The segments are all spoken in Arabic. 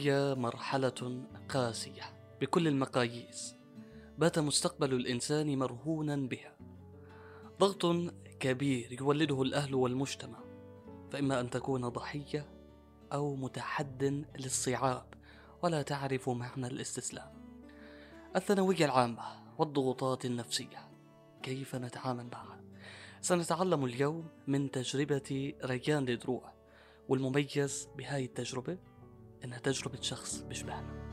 هي مرحلة قاسية بكل المقاييس، بات مستقبل الإنسان مرهونا بها. ضغط كبير يولده الأهل والمجتمع، فإما أن تكون ضحية أو متحد للصعاب ولا تعرف معنى الاستسلام. الثانوية العامة والضغوطات النفسية، كيف نتعامل معها؟ سنتعلم اليوم من تجربة ريان لدروع، والمميز بهاي التجربة إنها تجربة شخص بيشبهنا.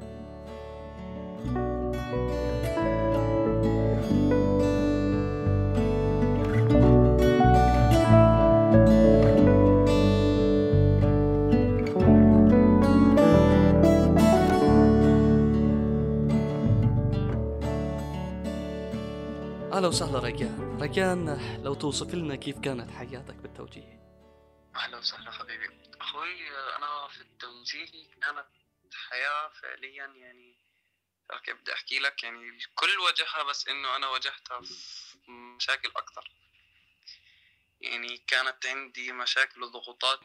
أهلا وسهلا ريان، لو توصف لنا كيف كانت حياتك بالتوجيه. أهلا وسهلا حبيبي أخوي. أنا في التوجيه كانت حياة فعليا، يعني كيف بدي أحكي لك، يعني الكل واجهها بس إنه أنا واجهتها في مشاكل أكثر. يعني كانت عندي مشاكل وضغوطات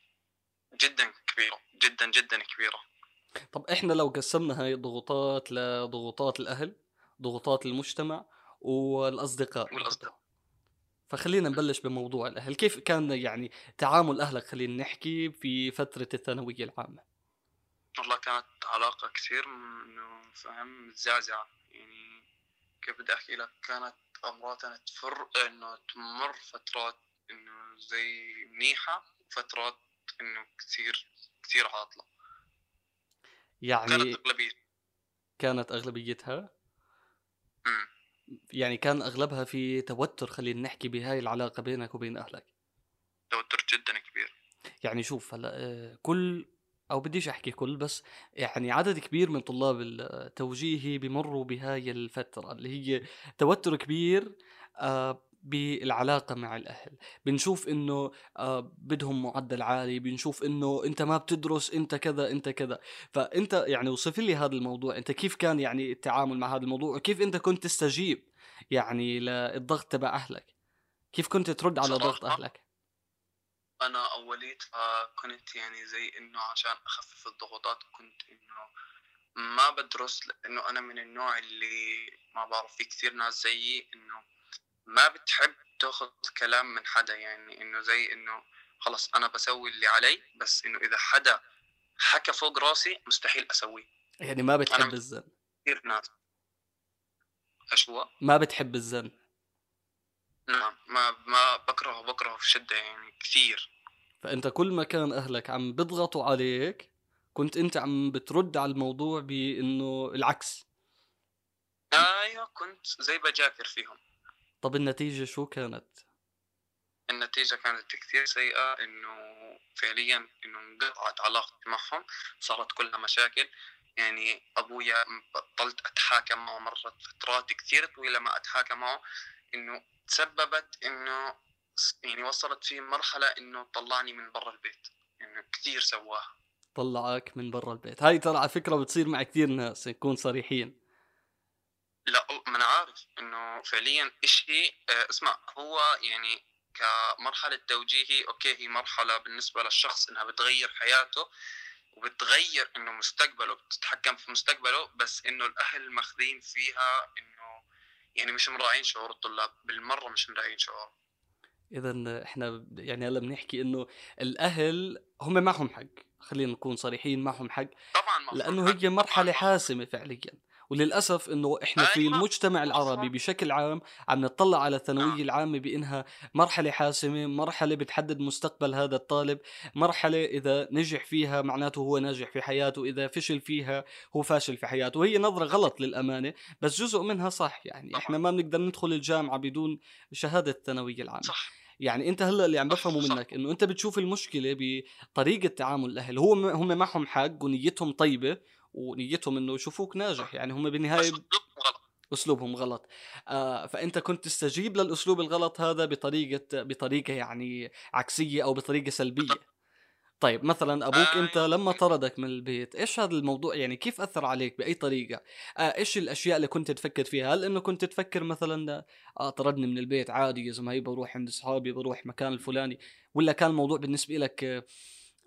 جدا كبيرة، جدا جدا كبيرة. طب إحنا لو قسمنا هاي الضغوطات لضغوطات الأهل، ضغوطات المجتمع، والأصدقاء برضه، والأصدقاء، فخلينا نبلش بموضوع الأهل. كيف كان يعني تعامل أهلك، خلينا نحكي في فترة الثانوية العامة؟ والله كانت علاقة كثير إنه فهم متزعزعة. يعني كيف بدي أحكي لك، كانت أمراتنا إنه تمر فترات إنه زي منيحة، وفترات إنه كثير كثير عاطلة. وكانت يعني أغلبية كانت أغلبيتها، أمم، يعني كان أغلبها في توتر، خلينا نحكي بهاي العلاقة بينك وبين أهلك. توتر جدا كبير. يعني شوف هلا، كل او بديش احكي كل، بس يعني عدد كبير من طلاب التوجيهي بمروا بهاي الفترة اللي هي توتر كبير بالعلاقة مع الأهل. بنشوف إنه بدهم معدل عالي، بنشوف إنه أنت ما بتدرس، أنت كذا أنت كذا. فأنت يعني وصف لي هذا الموضوع، أنت كيف كان يعني التعامل مع هذا الموضوع، وكيف أنت كنت تستجيب يعني للضغط تبع أهلك؟ كيف كنت ترد على ضغط بصراحة أهلك؟ أنا أوليتها كنت يعني زي إنه عشان أخفف الضغوطات كنت إنه ما بدرس، لأنه أنا من النوع اللي ما بعرف، في كثير ناس زيي إنه ما بتحب تاخذ كلام من حدا. يعني إنه زي إنه خلص أنا بسوي اللي علي، بس إنه إذا حدا حكى فوق راسي مستحيل أسويه. يعني ما أنا بتحب مثل الزن؟ كثير ناس. إيش هو؟ ما بتحب الزن؟ نعم، ما بكرهه في شدة يعني كثير. فانت كل ما كان اهلك عم بيضغطوا عليك، كنت انت عم بترد على الموضوع بانه العكس. أيوة، كنت زي بجاكر فيهم. طب النتيجة شو كانت؟ النتيجة كانت كثير سيئة، إنه فعليا إنه انقطعت علاقتي معهم، صارت كلها مشاكل. يعني أبويا بطلت أتحاكم معه، مرت فترات كثير طويلة ما أتحاكم معه، إنه تسببت إنه يعني وصلت في مرحلة إنه طلعني من برا البيت. إنه كثير سواها. طلعك من برا البيت؟ هاي ترى على فكرة بتصير مع كثير ناس، نكون صريحين. لا، ما أنا عارف إنه فعليا إشي. اسمع، هو يعني كمرحلة توجيهي أوكي، هي مرحلة بالنسبة للشخص إنها بتغير حياته وبتغير إنه مستقبله، بتتحكم في مستقبله، بس إنه الأهل ماخذين فيها إنه يعني مش مراعين شعور الطلاب بالمرة، مش مراعين شعور. اذا احنا يعني هلا بنحكي انه الاهل هم معهم حق، خلينا نكون صريحين، معهم حق. طبعا معهم لأنه حق، هي طبعا مرحلة معهم. حاسمة فعليا. وللأسف أنه إحنا في أيوة، المجتمع العربي مفهوم. بشكل عام عم نطلع على نعم، الثانوية العامة بأنها مرحلة حاسمة، مرحلة بتحدد مستقبل هذا الطالب، مرحلة إذا نجح فيها معناته هو ناجح في حياته، إذا فشل فيها هو فاشل في حياته. وهي نظرة غلط للأمانة، بس جزء منها صح. يعني إحنا طبعا ما بنقدر ندخل الجامعة بدون شهادة الثانوية العامة. صح يعني انت هلا اللي عم صح بفهمه صح. منك انه انت بتشوف المشكله بطريقه تعامل الاهل. هو هم معهم حق ونيتهم طيبه، ونيتهم انه يشوفوك ناجح، صح، يعني هم بس بالنهايه أسلوبهم غلط. اسلوبهم غلط. فانت كنت تستجيب للاسلوب الغلط هذا بطريقه يعني عكسيه او بطريقه سلبيه. طيب مثلا ابوك انت أيوة، لما طردك من البيت، ايش هذا الموضوع يعني كيف اثر عليك باي طريقه؟ ايش الاشياء اللي كنت تفكر فيها؟ هل انه كنت تفكر مثلا طردني من البيت عادي يا زلمه، هي بروح عند اصحابي، بروح مكان الفلاني؟ ولا كان الموضوع بالنسبه لك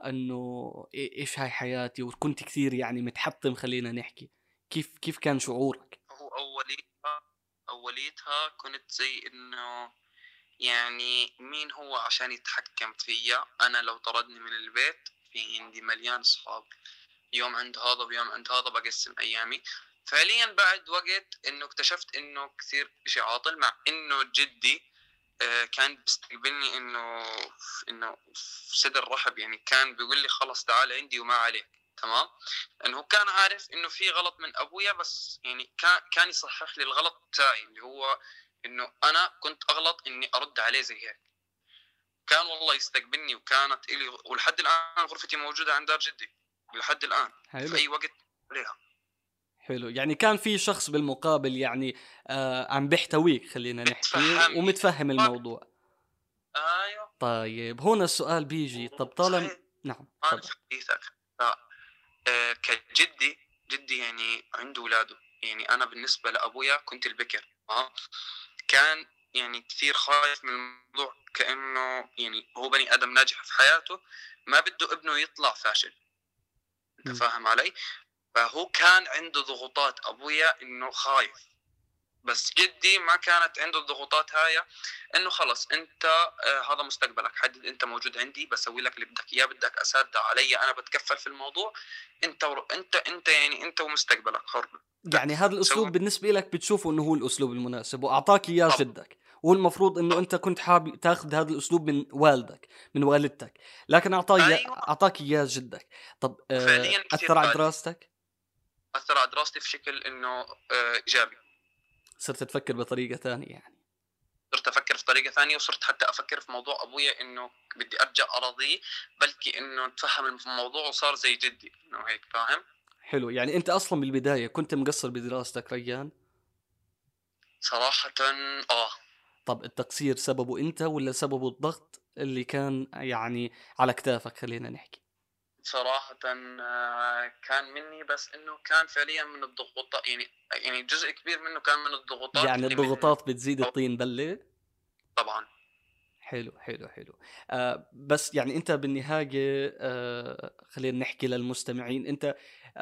انه ايش هاي حياتي، وكنت كثير يعني متحطم، خلينا نحكي. كيف كان شعورك؟ هو أوليتها كنت زي إنه يعني مين هو عشان يتحكم فيا؟ أنا لو طردني من البيت في عندي مليان أصحاب، يوم عند هذا ويوم عند هذا، بقسم أيامي. فعليا بعد وقت إنه اكتشفت إنه كثير إشي عاطل، مع إنه جدي كان بيستقبلني إنه في صدر رحب، يعني كان بيقول لي خلص تعال عندي وما عليك، تمام. انه هو كان عارف انه في غلط من ابويا، بس يعني كان يصحح لي الغلط تاعي، اللي هو انه انا كنت اغلط اني ارد عليه زي هيك. كان والله يستقبلني، وكانت الي ولحد الان غرفتي موجوده عند دار جدي لحد الان، في حلو. اي وقت عليها. حلو، يعني كان في شخص بالمقابل يعني عم بيحتويك، خلينا نحكي، بتفهمني. ومتفهم الموضوع. ايوه. طيب هون السؤال بيجي، طب طالما... صحيح. نعم انا تفضل. في حديثك. كجدي يعني عنده اولاده، يعني انا بالنسبه لابويا كنت البكر. كان يعني كثير خايف من الموضوع، كانه يعني هو بني ادم ناجح في حياته، ما بده ابنه يطلع فاشل. انت م. فاهم علي؟ فهو كان عنده ضغوطات ابويا انه خايف، بس جدي ما كانت عنده الضغوطات هاي، انه خلص انت هذا مستقبلك، حدد انت موجود عندي، بسوي لك اللي بدك اياه، بدك اساتذه علي، انا بتكفل في الموضوع، انت يعني انت ومستقبلك حر، بدك يعني هذا تسوي. الأسلوب بالنسبة لك بتشوفه إنه هو الأسلوب المناسب، وأعطاك إياه طب جدك، والمفروض إنه طب أنت كنت حابب تاخذ هذا الأسلوب من والدك، من والدتك، لكن ايوه. أعطاك إياه جدك. طب وفعليا كثير أثر على فادني، دراستك؟ اثر على دراستي في شكل انه ايجابي. صرت تفكر بطريقة ثانية يعني؟ صرت افكر في طريقه ثانيه، وصرت حتى افكر في موضوع ابويا انه بدي ارجع اراضيه، بلكي انه تفهم الموضوع وصار زي جدي، انه هيك فاهم. حلو، يعني أنت أصلا بالبداية كنت مقصر بدراستك ريان؟ صراحه اه. طب التقصير سببه أنت ولا سببه الضغط اللي كان يعني على كتافك، خلينا نحكي؟ صراحة كان مني، بس انه كان فعليا من الضغوطات، يعني جزء كبير منه كان من الضغوطات يعني اللي من. الضغوطات بتزيد الطين بلة. طبعا. حلو حلو حلو. بس يعني انت بالنهايه، خلينا نحكي للمستمعين، انت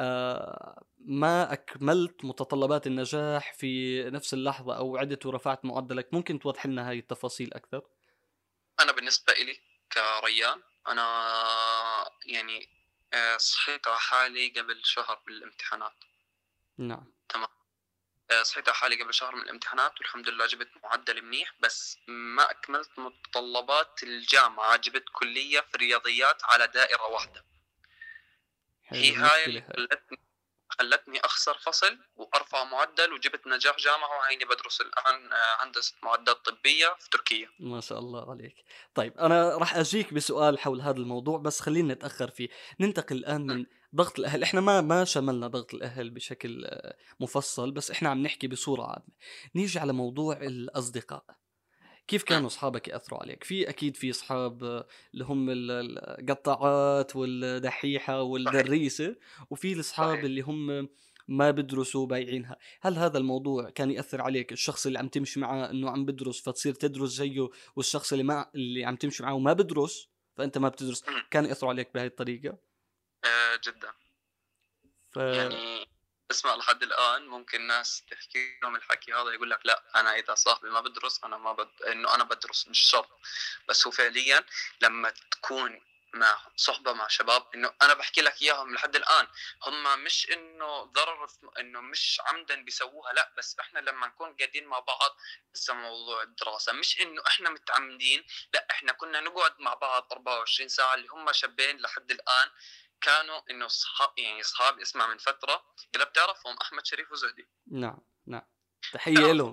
ما اكملت متطلبات النجاح في نفس اللحظه، او عدت ورفعت معدلك. ممكن توضح لنا هاي التفاصيل اكثر؟ انا بالنسبة إلي كريان، انا يعني صحيت على حالي قبل شهر بالامتحانات. نعم. تمام. صحيت على حالي قبل شهر من الامتحانات، والحمد لله جبت معدل منيح، بس ما أكملت متطلبات الجامعة، جبت كلية في الرياضيات على دائرة واحدة. حلو، هي هاي مشكله اللي هاي. خلتني أخسر فصل وأرفع معدل، وجبت نجاح جامعة، وهيني بدرس الآن هندسة معدات طبية في تركيا. ما شاء الله عليك. طيب أنا راح أجيك بسؤال حول هذا الموضوع، بس خلينا نتأخر فيه. ننتقل الآن من ضغط الأهل. إحنا ما شملنا ضغط الأهل بشكل مفصل، بس إحنا عم نحكي بصورة عامة. نيجي على موضوع الأصدقاء. كيف كانوا أصحابك يأثروا عليك؟ في أكيد في أصحاب اللي هم القطاعات والدحيحة صحيح. والدريسة، وفي الأصحاب صحيح. اللي هم ما بدرسوا بايعينها. هل هذا الموضوع كان يأثر عليك؟ الشخص اللي عم تمشي معاه إنه عم بدرس فتصير تدرس زيه، والشخص اللي عم تمشي معاه وما بدرس فأنت ما بتدرس، كان يأثر عليك بهذه الطريقة؟ جدا. ف يعني اسمع، لحد الآن ممكن ناس تحكي لهم الحكي هذا، يقول لك لا أنا إذا صاحبي ما بدرس أنا ما إنه أنا بدرس، مش شرط. بس هو فعليا لما تكون مع صحبة مع شباب، إنه أنا بحكي لك إياهم لحد الآن، هم مش إنه ضرر إنه مش عمدا بيسووها، لا، بس إحنا لما نكون قاعدين مع بعض لسه موضوع الدراسة، مش إنه إحنا متعمدين، لا، إحنا كنا نقعد مع بعض 24 ساعة، اللي هم شابين لحد الآن كانوا انه صحاب، يعني اصحاب. اسمع، من فتره اذا بتعرفهم احمد شريف وزهدي، نعم نعم، تحية بتعرفوا. لهم.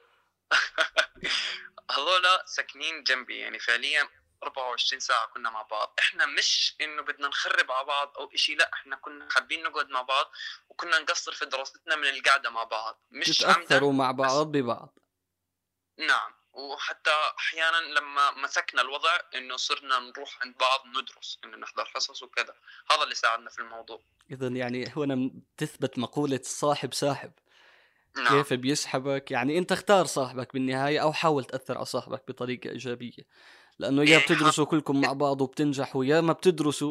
هذولا ساكنين جنبي، يعني فعليا 24 ساعة كنا مع بعض. احنا مش انه بدنا نخرب على بعض او اشي، لا، احنا كنا حابين نقعد مع بعض، وكنا نقصر في دراستنا من القعدة مع بعض، مش عمدا. تتأثروا مع بس بعض ببعض. نعم، وحتى احيانا لما مسكنا الوضع انه صرنا نروح عند بعض ندرس، انه نحضر حصص وكذا، هذا اللي ساعدنا في الموضوع. إذا يعني هنا تثبت مقولة الصاحب ساحب. نعم. كيف بيسحبك؟ يعني انت اختار صاحبك بالنهاية، او حاول تأثر على صاحبك بطريقة ايجابية، لانه يا ايه بتدرسوا كلكم مع بعض وبتنجحوا، يا ما بتدرسوا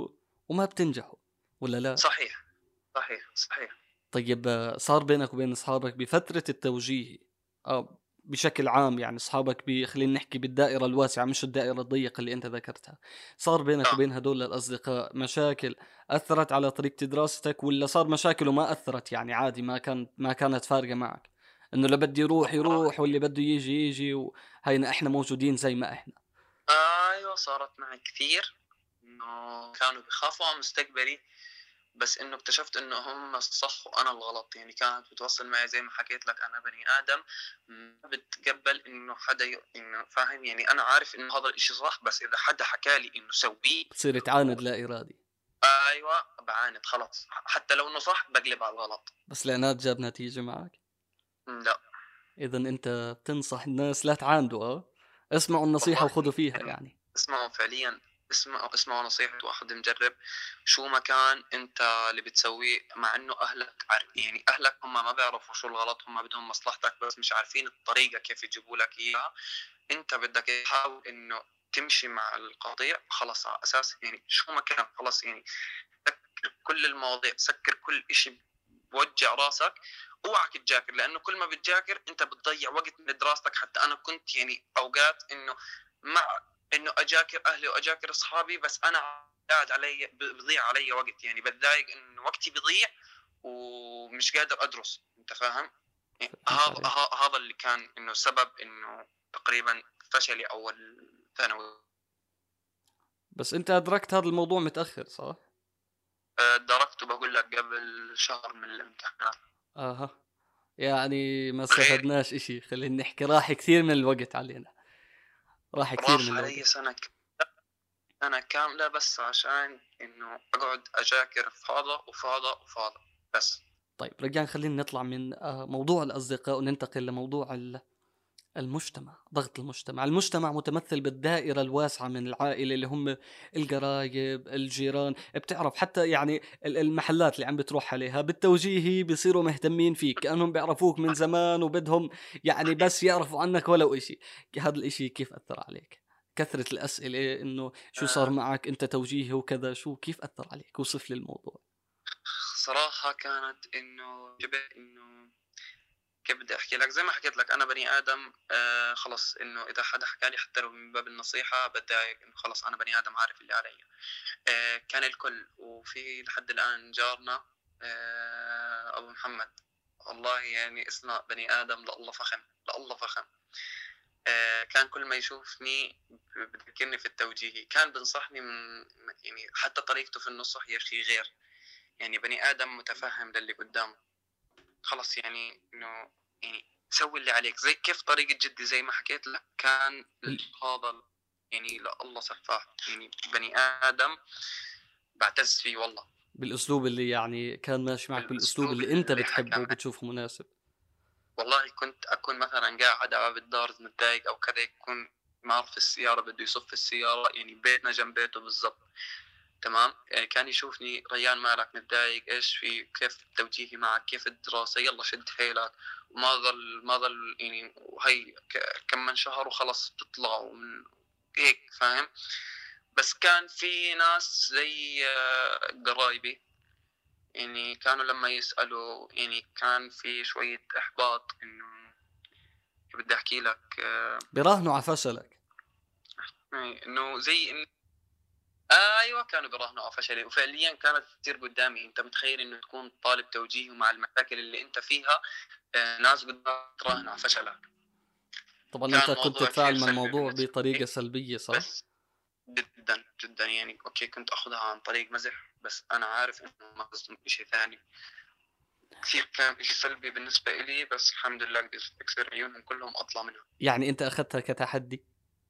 وما بتنجحوا، ولا لا؟ صحيح، صحيح، صحيح. طيب صار بينك وبين أصحابك بفترة التوجيه بشكل عام، يعني أصحابك خلينا نحكي بالدائرة الواسعة مش الدائرة الضيقة اللي أنت ذكرتها، صار بينك آه. وبين هدول الأصدقاء مشاكل أثرت على طريقة دراستك، ولا صار مشاكل وما أثرت، يعني عادي ما كانت فارقة معك، إنه اللي بدي يروح والله يروح واللي بده يجي يجي وهينا إحنا موجودين زي ما إحنا؟ أيوه صارت معي كثير، إنه كانوا بيخافوا على مستقبلي، بس إنه اكتشفت إنه هم الصح وأنا الغلط. يعني كانت بتوصل معي زي ما حكيت لك، أنا بني آدم ما بتقبل إنه حدا إنه فاهم. يعني أنا عارف إنه هذا الإشي صح، بس إذا حدا حكى لي إنه سويه بتصير تعاند لا إرادي. أيوه بعاند خلاص، حتى لو إنه صح بقلب على الغلط. بس العناد جاب نتيجة معك؟ لا إذا أنت بتنصح الناس لا تعاندوا، اسمعوا النصيحة والله وخذوا فيها إنه يعني. اسمعوا فعليا، اسمعوا نصيحة واحد مجرب. شو ما كان انت اللي بتسويه، مع انه اهلك يعني اهلك هم ما بيعرفوا شو الغلط، هم بدهم مصلحتك بس مش عارفين الطريقة كيف يجيبوا لك اياها. انت بدك تحاول انه تمشي مع القضية خلص على اساس يعني شو ما كان خلص. يعني سكر كل المواضيع، سكر كل اشي بوجع راسك. اوعك تجاكر، لانه كل ما بتجاكر انت بتضيع وقت من دراستك. حتى انا كنت يعني اوقات انه مع انه اجاكر اهلي واجاكر اصحابي، بس انا قاعد علي بضيع علي وقت. يعني بتضايق انه وقتي بيضيع ومش قادر ادرس. انت فاهم؟ يعني فهمت عليك. هذا اللي كان انه سبب انه تقريبا فشلي اول ثانوي. بس انت ادركت هذا الموضوع متأخر صح؟ دركته بقول لك قبل شهر من الامتحانات. اها. يعني ما غير استفدناش اشي، خلينا نحكي راح كثير من الوقت علينا، راح كثير من راح علي الوقت. سنة كاملة بس عشان إنه أقعد أذاكر في هذا وفي هذا وفي هذا بس. طيب رجعنا خلينا نطلع من موضوع الأصدقاء وننتقل لموضوع المجتمع. ضغط المجتمع متمثل بالدائرة الواسعة من العائلة اللي هم القرايب، الجيران، بتعرف حتى يعني المحلات اللي عم بتروح عليها بالتوجيهي بيصيروا مهتمين فيك كأنهم بيعرفوك من زمان وبدهم يعني بس يعرفوا عنك ولو إشي. هذا الإشي كيف أثر عليك؟ كثرة الأسئلة إنه شو صار آه، معك أنت توجيهي وكذا، شو كيف أثر عليك؟ وصف لي الموضوع. صراحة كانت إنه شبه إنه كيف بدي أحكي لك، زي ما حكيت لك أنا بني آدم. خلص إنه إذا حدا حكى لي حتى لو من باب النصيحة بتضايق، إنه خلص أنا بني آدم عارف اللي علي. كان الكل، وفي لحد الآن جارنا أبو محمد، والله يعني اسمه بني آدم لله فخم، لله فخم. كان كل ما يشوفني بذكرني في التوجيهي، كان بنصحني من يعني حتى طريقته في النصح هي شيء غير. يعني بني آدم متفهم للي قدامه. خلص يعني إنه يعني سوي اللي عليك، زي كيف طريقة جدي زي ما حكيت لك كان هذا. يعني لا الله سفاح، يعني بني آدم بعتز فيه والله. بالأسلوب اللي يعني كان ماشي معك، بالأسلوب بالأسلوب اللي أنت اللي حكى بتحبه معي. وبتشوفه مناسب. والله كنت أكون مثلا قاعد على باب الدار متضايق أو كذا، يكون معه في السيارة بده يصف السيارة، يعني بيتنا جنب بيته بالضبط. تمام. يعني كان يشوفني ريان مالك متضايق، ايش في، كيف توجيهي معك، كيف الدراسة، يلا شد حيلك. وما ظل يعني. وهي كم من شهر وخلص تطلعوا من هيك فاهم. بس كان في ناس زي قرايبي، يعني كانوا لما يسألوا يعني كان في شوية إحباط. إنه بدي أحكي لك براهنوا على فشلك. إنه زي إنه ايوه كانوا بيراهنوا على فشلي، وفعليا كانت تصير قدامي. انت متخيل انه تكون طالب توجيهي ومع المشاكل اللي انت فيها ناس قدامك تراهن على فشلك. طبعا انت كان كنت موضوع كثير تتفاعل مع سلبي الموضوع بالنسبه بطريقة لي. سلبية صح؟ بس جدا جدا يعني اوكي كنت اخذها عن طريق مزح، بس انا عارف انه ما قصدهم شيء ثاني. كثير كان شيء سلبي بالنسبه لي، بس الحمد لله قدرت اكسر عيونهم كلهم اطلع منها. يعني انت اخذتها كتحدي.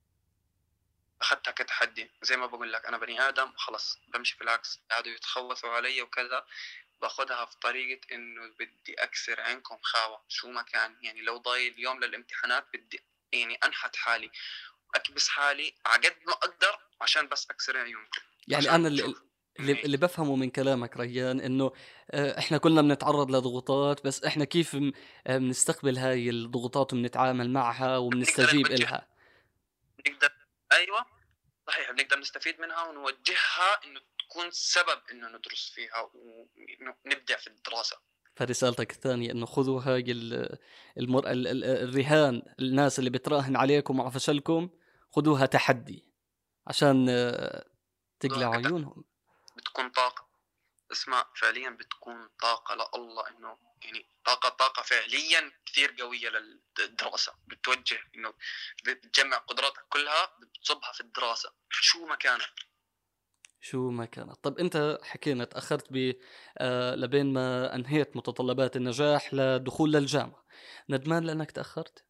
اخذتها كتحدي، زي ما بقول لك انا بني ادم خلص بمشي بالعكس، قعدوا يتخوثوا علي وكذا. باخذها في طريقة انه بدي اكسر عينكم خاوة شو ما كان. يعني لو ضايل اليوم للامتحانات بدي يعني انحت حالي، اكبس حالي عقد ما اقدر عشان بس اكسر عيونكم، يعني انا عشان اللي تشوف اللي, هيك. اللي بفهمه من كلامك ريان انه احنا كلنا بنتعرض لضغوطات، بس احنا كيف بنستقبل هاي الضغوطات وبنتعامل معها بنقدر وبنستجيب نوجه، إلها. نقدر ايوه صحيح بنقدر نستفيد منها ونوجهها انه تكون سبب إنه ندرس فيها وإنه نبدع في الدراسة. فرسالتك الثانية إنه خذوا هاي الرهان، الناس اللي بتراهن عليكم وعلى فشلكم خذوها تحدي عشان خذوها تقلعوا عيونهم. بتكون طاقة، اسمع فعليا بتكون طاقة لله، إنه يعني طاقة فعليا كثير قوية للدراسة، بتوجه إنه بتجمع قدراتك كلها بتصبها في الدراسة شو ما كانت. شو ما كانت. طب أنت حكينا تأخرت لبين ما أنهيت متطلبات النجاح لدخول للجامعة، ندمان لأنك تأخرت؟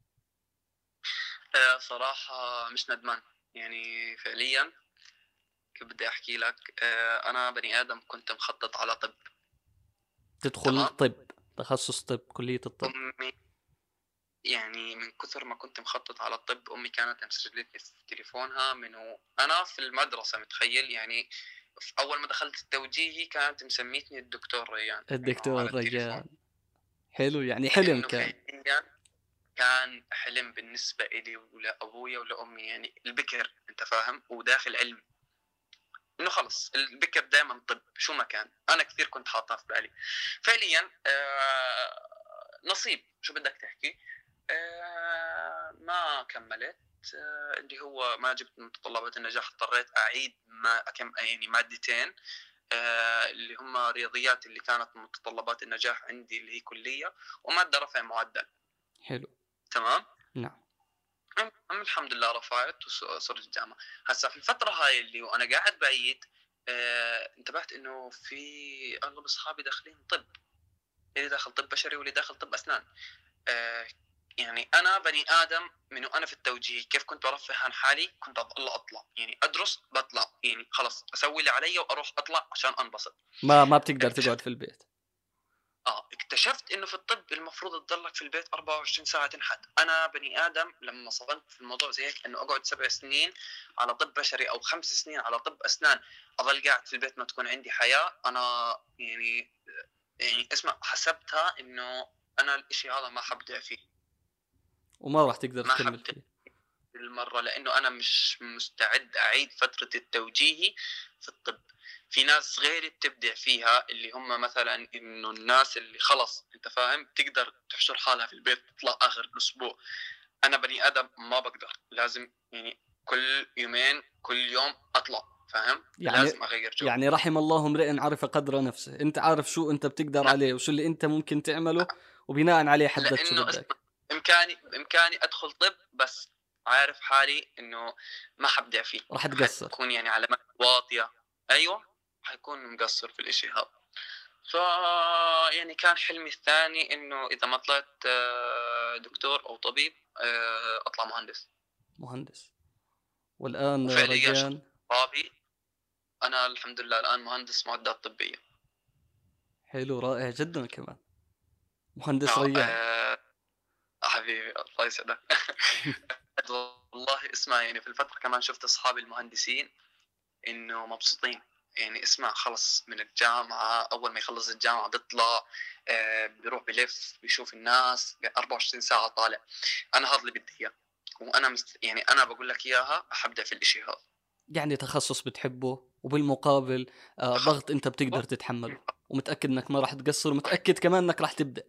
صراحة مش ندمان، يعني فعليا كيف بدي أحكي لك، أنا بني آدم كنت مخطط على طب. تدخل تمام. طب، تخصص طب، كلية الطب. أمي يعني من كثر ما كنت مخطط على الطب، أمي كانت مسجلتني في تليفونها من أنا في المدرسة، متخيل يعني. في أول ما دخلت التوجيهي كانت مسميتني الدكتور ريان إنه على الدكتور التليفون. ريان، حلو، يعني حلم لأنه كان. فعليا كان حلم بالنسبة إلي ولأبويا ولأمي، يعني البكر أنت فاهم وداخل علم، إنه خلص البكر دائما طب شو ما كان. أنا كثير كنت حاطها في بالي فعليا. نصيب شو بدك تحكي. ما كملت. اللي هو ما جبت متطلبات النجاح، اضطريت أعيد ما كم يعني مادتين، اللي هم رياضيات اللي كانت متطلبات النجاح عندي اللي هي كلية، ومادة رفع معدل. حلو. تمام. نعم. الحمد لله رفعت وصرت الجامعة. هسا في الفترة هاي اللي وأنا قاعد بعيد، انتبهت إنه في أغلب أصحابي داخلين طب، اللي داخل طب بشري واللي داخل طب أسنان. يعني أنا بني آدم من وأنا في التوجيه كيف كنت برفه عن حالي، كنت أطلع يعني أدرس بطلع، يعني خلص أسوي اللي علي وأروح أطلع عشان أنبسط. ما بتقدر تقعد اكتشفت في البيت. اكتشفت انه في الطب المفروض تضلك في البيت 24 ساعه تنحت. انا بني ادم لما صدمت في الموضوع زي هيك انه اقعد 7 سنين على طب بشري او 5 سنين على طب اسنان، اظل قاعد في البيت ما تكون عندي حياه. انا يعني اسمع، حسبتها انه انا الاشي هذا ما حبدع فيه، وما راح تقدر ما تكمل حبدع فيه. بالمرة، لأنه أنا مش مستعد أعيد فترة التوجيهي في الطب. في ناس غيري بتبدع فيها، اللي هم مثلا إنه الناس اللي خلص أنت فاهم بتقدر تحشر حالها في البيت تطلع آخر الأسبوع. أنا بني آدم ما بقدر، لازم يعني كل يومين كل يوم أطلع، فاهم، يعني لازم أغير جو. يعني رحم الله امرئ عرف قدر نفسه، انت عارف شو انت بتقدر نعم. عليه وشو اللي انت ممكن تعمله، وبناء عليه حددت شو لأنه اسمع، بدك. بإمكاني أدخل طب، بس عارف حالي إنه ما حبدع فيه، راح تقصر. حتكون يعني علامات واطية. أيوة، حيكون مقصر في الإشي هذا. ف يعني كان حلمي الثاني إنه إذا ما طلعت دكتور أو طبيب، أطلع مهندس. مهندس. والآن وفعليا رجان. طابي، أنا الحمد لله الآن مهندس معدات طبية. حلو، رائع جدا كمان. مهندس آه ريان. حبيبي الله يسعدك. والله اسمع، يعني في الفترة كمان شفت أصحابي المهندسين إنه مبسوطين. يعني اسمع، خلص من الجامعة، أول ما يخلص الجامعة بيطلع، بيروح بلف بيشوف الناس 24 ساعة طالع. أنا هذا اللي بدي إياه، وأنا يعني أنا بقول لك إياها حبدأ في الإشي هذا. يعني تخصص بتحبه، وبالمقابل ضغط انت بتقدر تخصص تتحمله، ومتأكد انك ما راح تقصر، ومتأكد كمان انك راح تبدأ.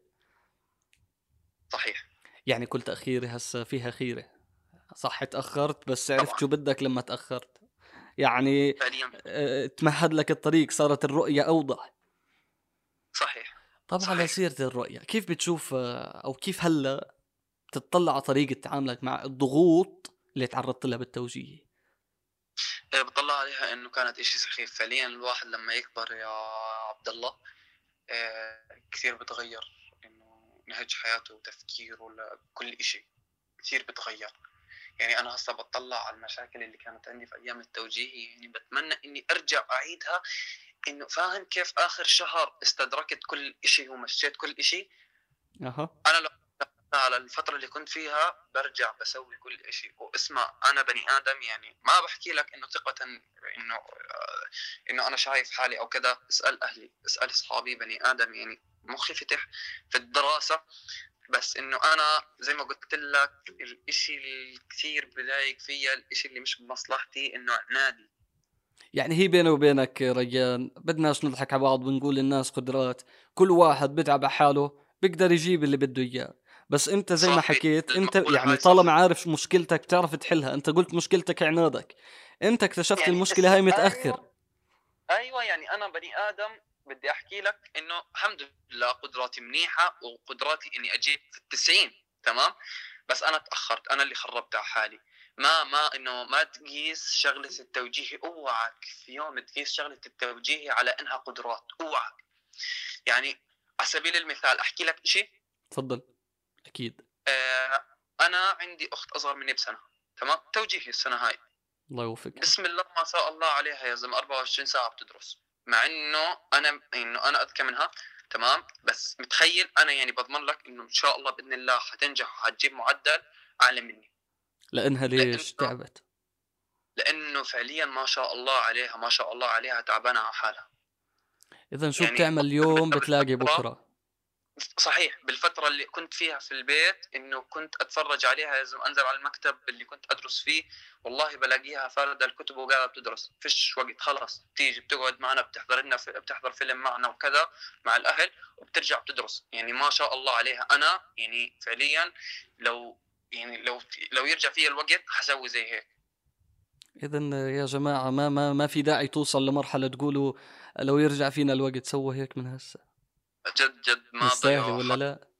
صحيح. يعني كل تأخيري هسه فيها خيرة. صح تأخرت بس عرفت طبعا شو بدك لما تأخرت. يعني فعليا. تمهد لك الطريق، صارت الرؤية أوضح. صحيح. طب على صحيح. سيرة الرؤية، كيف بتشوف أو كيف هلأ تطلع على طريقة تعاملك مع الضغوط اللي تعرضت لها بالتوجيه؟ بطلع عليها إنه كانت إشي سخيف. فعليا الواحد لما يكبر يا عبد الله، كثير بتغير إنه نهج حياته وتفكيره لكل إشي، كثير بتغير. يعني أنا هسه بطلع على المشاكل اللي كانت عندي في أيام التوجيه، يعني بتمنى إني أرجع أعيدها. إنه فاهم كيف آخر شهر استدركت كل إشي ومشيت كل إشي. أها. أنا لو على الفترة اللي كنت فيها برجع بسوي كل إشي. واسمع، أنا بني آدم، يعني ما بحكي لك إنه ثقة إنه أنا شايف حالي أو كذا. اسأل أهلي، اسأل أصحابي، بني آدم يعني مخي فتح في الدراسة. بس انه انا زي ما قلت لك، الاشي اللي كثير بضايق فيا، الاشي اللي مش بمصلحتي، انه عنادي. يعني هي بيني وبينك ريان بدناش نضحك على بعض ونقول الناس قدرات، كل واحد بتعب على حاله بيقدر يجيب اللي بده إياه. بس انت زي ما صحيح، حكيت، انت المقولة يعني هاي طالما صح. عارف مشكلتك بتعرف تحلها. انت قلت مشكلتك عنادك، انت اكتشفت يعني المشكلة هاي متأخر. ايوه، ايوه، يعني انا بني ادم بدي احكي لك انه الحمد لله قدراتي منيحه، وقدراتي اني اجيب في التسعين تمام. بس انا تاخرت، انا اللي خربت على حالي. ما انه ما تقيس شغله التوجيهي، اوعك في يوم تقيس شغله التوجيهي على انها قدرات، اوعك. يعني على سبيل المثال احكي لك شيء. تفضل. اكيد. انا عندي اخت اصغر مني بسنه، تمام. توجيهي السنه هاي الله يوفقها. بسم الله ما شاء الله عليها يا زلمه 24 ساعه بتدرس، مع انه انا اذكى منها، تمام. بس متخيل انا يعني بضمن لك انه ان شاء الله باذن الله حتنجح وحتجيب معدل اعلى مني. لانها ليش لانه تعبت؟ لانه فعليا ما شاء الله عليها، ما شاء الله عليها تعبانه على حالها. اذا شو يعني بتعمل اليوم بتلاقي بالفتره، بكره. صحيح بالفترة اللي كنت فيها في البيت إنه كنت أتفرج عليها، لازم أنزل على المكتب اللي كنت أدرس فيه، والله بلاقيها فاردة الكتب وقاعدة بتدرس، فيش وقت خلاص، تيجي بتقعد معنا بتحضر لنا بتحضر فيلم معنا وكذا مع الأهل، وبترجع بتدرس. يعني ما شاء الله عليها. أنا يعني فعليا لو يعني لو يرجع فيا الوقت حسوي زي هيك. اذا يا جماعه ما في داعي توصل لمرحله تقولوا لو يرجع فينا الوقت سوى هيك من هسه. جد جد ما مستاهله ضيعوا ولا حالكم، لا؟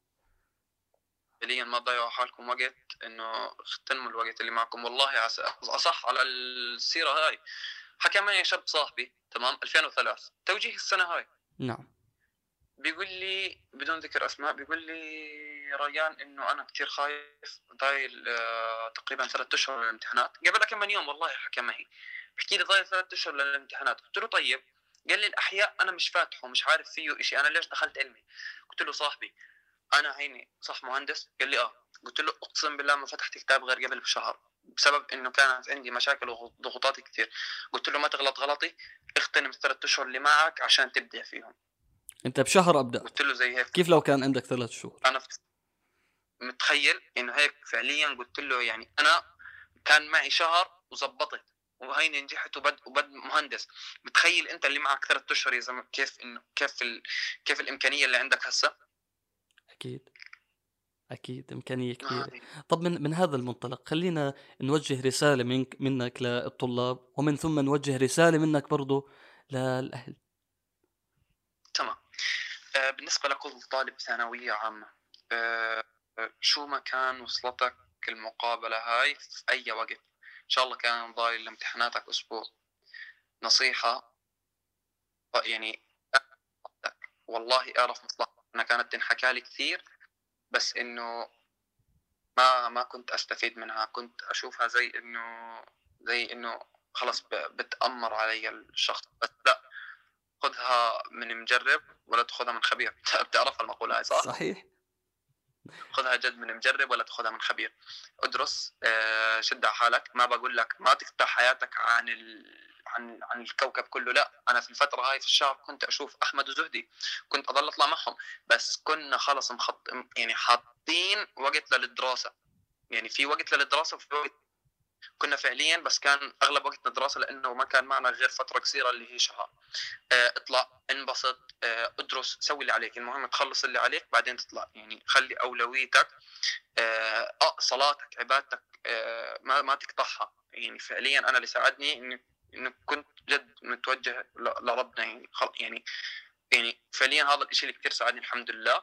فعليا ما تضيعوا حالكم وقت، انه اغتنموا الوقت اللي معكم. والله اصح على السيره هاي. حكى معي شاب صاحبي تمام 2003 توجيه السنه هاي، نعم. بيقول لي بدون ذكر اسماء، بيقول لي ريان انه انا كثير خايف، ضايل تقريبا 3 اشهر للامتحانات. قبل كم من يوم والله حكى معي، بحكي لي ضايل 3 اشهر للامتحانات. قلت له طيب. قال لي الاحياء انا مش فاتحه ومش عارف فيه شيء، انا ليش دخلت علمي؟ قلت له صاحبي انا عيني صح مهندس. قال لي اه. قلت له اقسم بالله ما فتحت كتاب غير قبل بشهر، بسبب انه كانت عندي مشاكل وضغوطات كثير. قلت له ما تغلط غلطي، اغتنم ال3 اشهر اللي معك عشان تبدع فيهم. انت بشهر ابدأت، قلت له زي هيك كيف لو بالضبط. كان عندك 3 شهور؟ انا متخيل انه هيك فعليا. قلت له يعني انا كان معي شهر وزبطت، وهيني نجحت وبد مهندس. متخيل انت اللي معك 3 اشهر يا زلمه، كيف انه كيف الامكانيه اللي عندك هسه. اكيد. اكيد امكانيه كبيره. هاي. طب من هذا المنطلق خلينا نوجه رساله منك للطلاب، ومن ثم نوجه رساله منك برضو للاهل. تمام. بالنسبة لكل طالب ثانوية عامة، شو ما كان وصلتك المقابلة هاي في أي وقت، إن شاء الله كان ضايل لامتحاناتك أسبوع، نصيحة يعني والله أعرف مصلحتك. أنا كانت تنحكى لي كثير، بس إنه ما كنت أستفيد منها، كنت أشوفها زي إنه خلص بتأمر علي الشخص. بس لا، خذها من مجرب ولا تاخذها من خبير. بتعرف المقولة هاي صح؟ صحيح. خذها جد من مجرب ولا تاخذها من خبير. ادرس، شد على حالك. ما بقول لك ما تقطع حياتك عن الكوكب كله، لا. انا في الفتره هاي في الشهر كنت اشوف احمد وزهدي، كنت اضل اطلع معهم، بس كنا خلص يعني حاطين وقت للدراسه. يعني في وقت للدراسه وفي وقت كنا فعليا، بس كان اغلب وقتنا دراسه لانه ما كان معنا غير فتره قصيره اللي هي شهر. اطلع، انبسط، ادرس، سوي اللي عليك. المهم تخلص اللي عليك بعدين تطلع. يعني خلي اولويتك صلاتك، عبادتك، ما تقطعها. يعني فعليا انا اللي ساعدني اني كنت جد متوجه لربنا. يعني فعليا هذا الشيء اللي كثير ساعدني الحمد لله.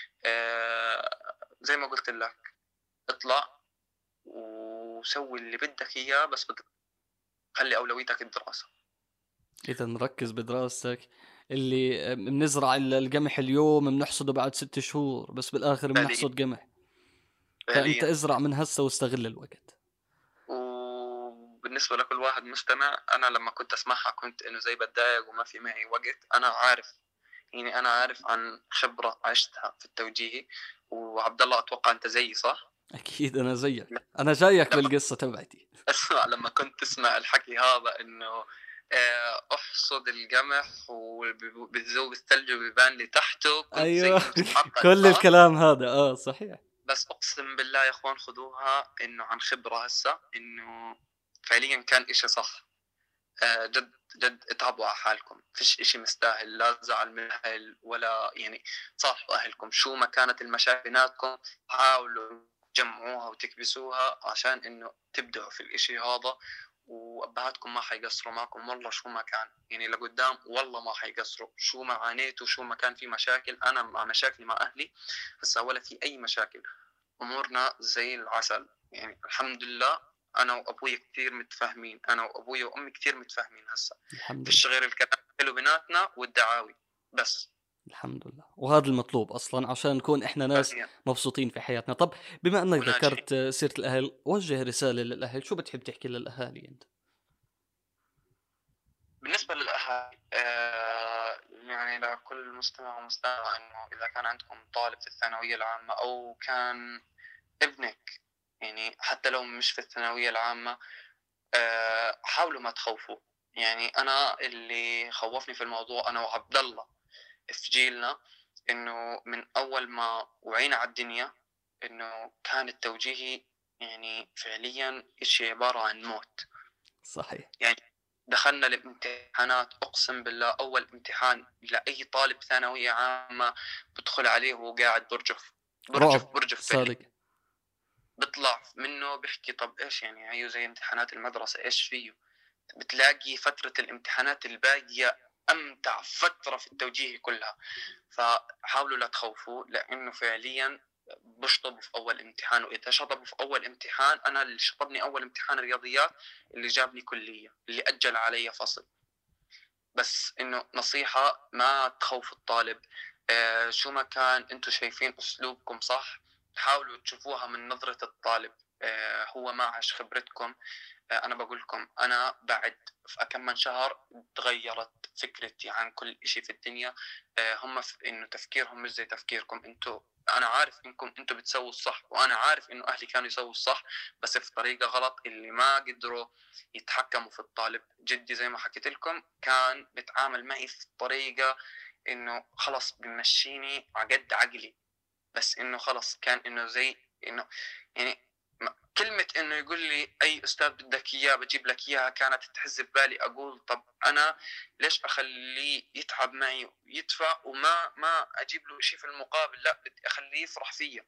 زي ما قلت لك، اطلع وسوي اللي بدك اياه، بس خلي اولويتك الدراسه. اذا نركز بدراستك. اللي بنزرع القمح اليوم بنحصده بعد 6 شهور، بس بالاخر فعليا بنحصد قمح. فانت فعليا. ازرع من هسه واستغل الوقت. وبالنسبة لكل واحد مستمع، أنا لما كنت أسمعها كنت إنه زي بتضايق وما في معي وقت. أنا عارف، يعني أنا عارف عن خبرة عشتها في التوجيهي. وعبد الله أتوقع أنت زيي صح؟ اكيد انا زيك، انا جايك لما بالقصه تبعتي. أسمع، لما كنت تسمع الحكي هذا إنه أحصد القمح وبتذوب الثلج وبيبان لي تحته، كنت زي ايوه. إنه بتعقد كل صح؟ الكلام هذا صحيح. بس أقسم بالله يا إخوان خذوها إنه عن خبرة هسه، إنه فعليا كان إشي صح. جد جد اتعبوا على حالكم، فيش إشي مستاهل، لا زعل من الأهل ولا يعني صالحوا أهلكم، شو ما كانت المشاكل بيناتكم حاولوا تجمعوها وتكبسوها عشان إنه تبدعوا في الإشي هذا. وأبهاتكم ما حيقصروا معكم والله شو ما كان، يعني لقدام والله ما حيقصروا، شو ما عانيتوا شو ما كان في مشاكل. أنا مع مشاكلي مع أهلي هسا ولا في أي مشاكل، أمورنا زي العسل يعني الحمد لله. أنا وأبوي كثير متفاهمين، أنا وأبوي وأمي كثير متفاهمين هسا، الحمد فيش لله. غير الكلام الحلو بيناتنا والدعاوي بس. الحمد لله، وهذا المطلوب اصلا عشان نكون احنا ناس فعليا مبسوطين في حياتنا. طب بما انك وناجحين. ذكرت سيرة الاهل، وجه رسالة للاهل، شو بتحب تحكي للاهالي انت؟ بالنسبة للأهل يعني لكل مستمع ومستمع إنه إذا كان عندكم طالب في الثانوية العامة أو كان ابنك يعني حتى لو مش في الثانوية العامة، حاولوا ما تخوفوا. يعني أنا اللي خوفني في الموضوع أنا وعبد الله في جيلنا إنه من أول ما وعينا على الدنيا إنه كان التوجيهي يعني فعليا إشي عبارة عن موت. صحيح. يعني دخلنا الامتحانات أقسم بالله أول امتحان لأي طالب ثانوية عامة بدخل عليه وهو قاعد برجف برجف رعب برجف فعلي. صادق. بيطلع منه بيحكي طب إيش يعني هيو زي امتحانات المدرسة إيش فيه. بتلاقي فترة الامتحانات الباقية أمتع فترة في التوجيه كلها. فحاولوا لا تخوفوا لأنه فعليا بشطبوا في أول امتحان، وإذا شطبوا في أول امتحان أنا اللي شطبني أول امتحان رياضيات اللي جابني كلية اللي أجل علي فصل. بس إنه نصيحة ما تخوفوا الطالب. شو ما كان أنتم شايفين أسلوبكم صح حاولوا تشوفوها من نظرة الطالب. هو ما عاش خبرتكم. أنا بقول لكم أنا بعد في كم من شهر تغيرت فكرتي عن كل إشي في الدنيا. هم في إنه تفكيرهم مش زي تفكيركم أنتوا. أنا عارف إنكم أنتوا بتسووا الصح وأنا عارف إنه أهلي كانوا يسووا الصح، بس في طريقة غلط اللي ما قدروا يتحكموا في الطالب. جدي زي ما حكيت لكم كان بيتعامل معي في طريقة إنه خلص بمشيني عقد عقلي، بس إنه خلص كان إنه زي إنه يعني كلمة إنه يقول لي أي أستاذ بدك إياه بجيب لك إياها كانت تحز ببالي. أقول طب أنا ليش أخليه يتعب معي ويدفع وما أجيب له شيء في المقابل؟ لا بدي أخليه يفرح فيا.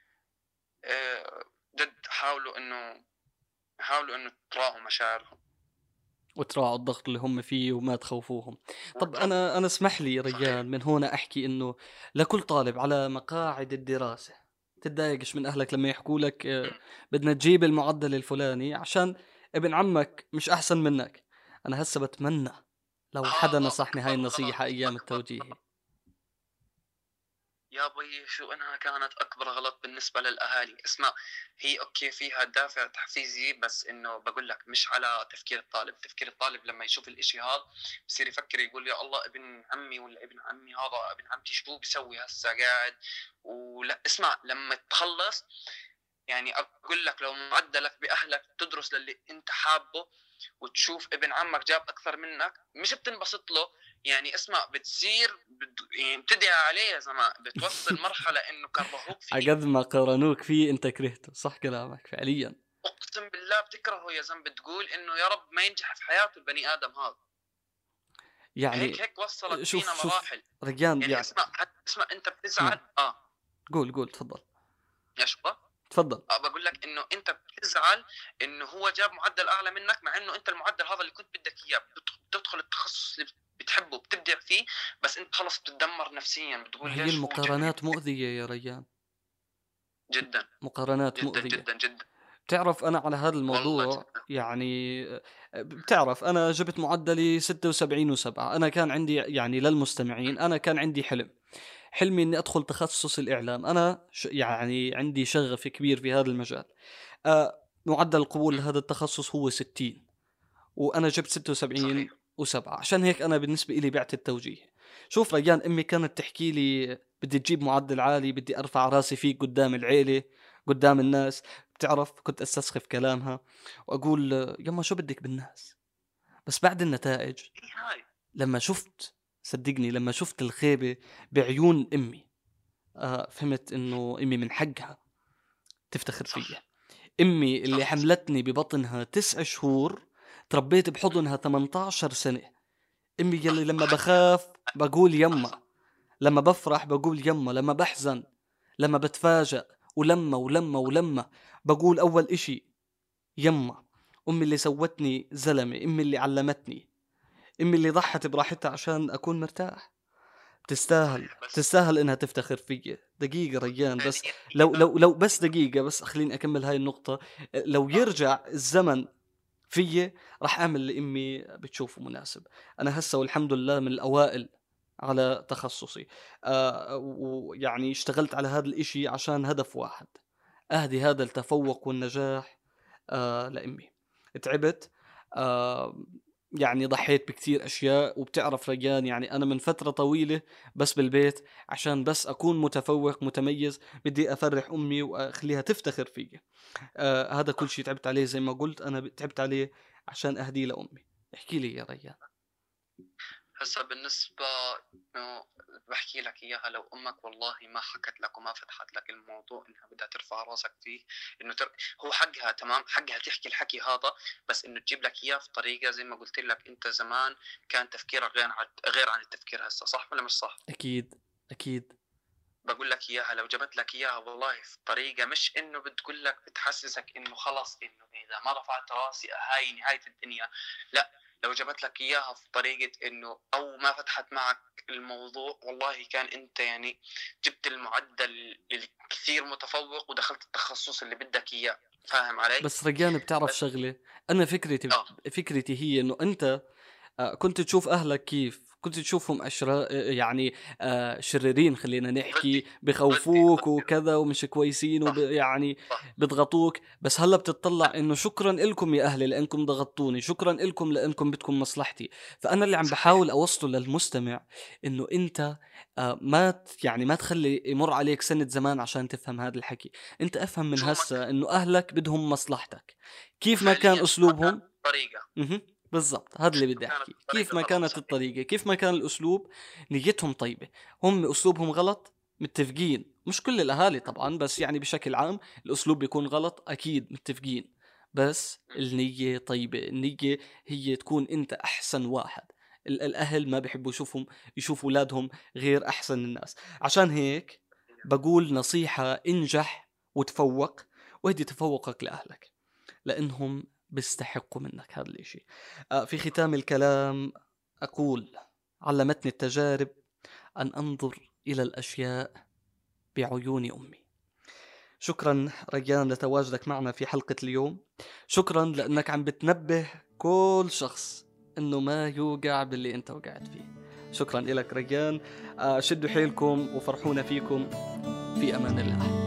جد حاولوا إنه تراعوا مشاعرهم وتراعوا الضغط اللي هم فيه وما تخوفوهم. طب وتربوا. انا اسمح لي صحيح. ريان من هنا احكي انه لكل طالب على مقاعد الدراسة تتضايقش من اهلك لما يحكوا لك بدنا تجيب المعدل الفلاني عشان ابن عمك مش احسن منك. انا هسه بتمنى لو حدا هذا نصحني هاي أكبر النصيحة غلط ايام أكبر التوجيهي. غلط يا بي شو انها كانت اكبر غلط بالنسبه للاهالي. اسمع هي اوكي فيها دافع تحفيزي بس انه بقول لك مش على تفكير الطالب. تفكير الطالب لما يشوف الاشي هذا بصير يفكر يقول يا الله ابن عمي ولا ابن عمي هذا ابن عمتي شو بيسوي هسه قاعد. ولا اسمع لما تخلص يعني اقول لك لو معدلك باهلك تدرس للي انت حابه وتشوف ابن عمك جاب اكثر منك مش بتنبسط له. يعني اسمع بتصير يعني بتدعي عليه يا زلمه، بتوصل مرحله انه كرهوك فيه. عقد ما قارنوك فيه انت كرهته، صح كلامك فعليا. اقسم بالله بتكرهه يا زلمه، بتقول انه يا رب ما ينجح في حياته البني ادم هذا. هيك يعني هيك وصلت فينا شوف مراحل. رجان يعني يعني. اسمع انت نعم. بتزعل قول تفضل. يا شباب. تفضل. بقول لك انه انت بتزعل انه هو جاب معدل اعلى منك مع انه انت المعدل هذا اللي كنت بدك اياه. بتدخل التخصص اللي بتحبه بتبدع فيه بس انت خلص بتتدمر نفسيا بتقول ما هي ليش هو جابني. المقارنات مؤذية يا ريان. جدا مقارنات جدا مؤذية. جدا جدا. بتعرف أنا على هذا والله الموضوع جدا. يعني بتعرف أنا جبت معدلي 76.7. أنا كان عندي يعني للمستمعين أنا كان عندي حلمي إني أدخل تخصص الإعلام. أنا يعني عندي شغف كبير في هذا المجال. معدل القبول لهذا التخصص هو 60 وأنا جبت صحيح. 76.7. عشان هيك أنا بالنسبة إلي بعت التوجيه. شوف ريان، أمي كانت تحكي لي بدي تجيب معدل عالي، بدي أرفع راسي فيك قدام العيلة قدام الناس. بتعرف كنت أستسخف كلامها وأقول يما شو بدك بالناس. بس بعد النتائج هي هاي. لما شفت، صدقني لما شفت الخيبة بعيون أمي فهمت إنه أمي من حقها تفتخر فيا. صح أمي اللي صح. حملتني ببطنها 9 شهور تربيت بحضنها 18 سنة. أمي يلي لما بخاف بقول يما، لما بفرح بقول يما، لما بحزن، لما بتفاجأ، ولما بقول أول إشي يما. أمي اللي سوتني زلمة، أمي اللي علمتني، أمي اللي ضحت براحتها عشان أكون مرتاح. بتستاهل، صحيح. بس بتستاهل إنها تفتخر فيي. دقيقة ريان بس، هذه لو بس دقيقة بس خليني أكمل هاي النقطة. لو يرجع الزمن فيي راح أعمل لأمي بتشوفه مناسب. أنا هسه والحمد لله من الأوائل على تخصصي، ويعني اشتغلت على هذا الإشي عشان هدف واحد، أهدي هذا التفوق والنجاح لأمي. تعبت، آه يعني ضحيت بكتير أشياء. وبتعرف ريان، يعني أنا من فترة طويلة بس بالبيت عشان بس أكون متفوق متميز، بدي أفرح أمي وأخليها تفتخر فيي. هذا كل شيء تعبت عليه، زي ما قلت أنا تعبت عليه عشان أهديه لأمي. احكي لي يا ريان. هسا بالنسبة إنه بحكي لك إياها، لو أمك والله ما حكت لك وما فتحت لك الموضوع إنها بدها ترفع راسك فيه، إنه هو حقها، تمام، حقها تحكي الحكي هذا، بس إنه تجيب لك إياه في طريقة زي ما قلت لك. أنت زمان كان تفكيرك غير عن التفكير هسا، صح ولا مش صح؟ أكيد أكيد. بقول لك إياها، لو جبت لك إياها والله في طريقة مش إنه بتقول لك بتحسسك إنه خلص إنه إذا ما رفعت راسي هاي نهاية الدنيا، لا، لو جبت لك إياها في طريقة إنه أو ما فتحت معك الموضوع، والله كان أنت يعني جبت المعدل الكثير متفوق ودخلت التخصص اللي بدك إياه. فاهم علي؟ بس ريان بتعرف بس شغلة، أنا فكرتي هي إنه أنت كنت تشوف أهلك كيف، كنت تشوفهم يعني شريرين، خلينا نحكي، ضدي بخوفوك ضدي. وكذا ومش كويسين صح يعني صح. بضغطوك. بس هلا بتطلع إنه شكرا إلكم يا أهلي لأنكم ضغطتوني، شكرا إلكم لأنكم بدكم مصلحتي. فأنا اللي عم صحيح. بحاول أوصله للمستمع إنه أنت يعني ما تخلي يمر عليك سنة زمان عشان تفهم هذا الحكي. أنت أفهم من شو ما هسه إنه أهلك بدهم مصلحتك، كيف ما كان فعليا شو ما كانت أسلوبهم. الطريقة، بالضبط، هذا اللي شو ما بدي كانت احكيه. كيف الطريقة ما خلاص. كانت صحيح. الطريقه، كيف ما كان الاسلوب، نيتهم طيبه. هم اسلوبهم غلط، متفقين. مش كل الاهالي طبعا، بس يعني بشكل عام الاسلوب بيكون غلط، اكيد متفقين. بس النيه طيبه، النيه هي تكون انت احسن واحد. الاهل ما بيحبوا يشوفوا اولادهم غير احسن الناس. عشان هيك بقول نصيحه: انجح وتفوق، واهدي تفوقك لاهلك لأنهم بيستحقوا منك هذا الإشي. في ختام الكلام أقول: علمتني التجارب أن أنظر إلى الأشياء بعيون أمي. شكرا ريان لتواجدك معنا في حلقة اليوم. شكرا لأنك عم بتنبه كل شخص أنه ما يوقع باللي أنت وقعت فيه. شكرا لك ريان. شدوا حيلكم وفرحونا فيكم. في أمان الله.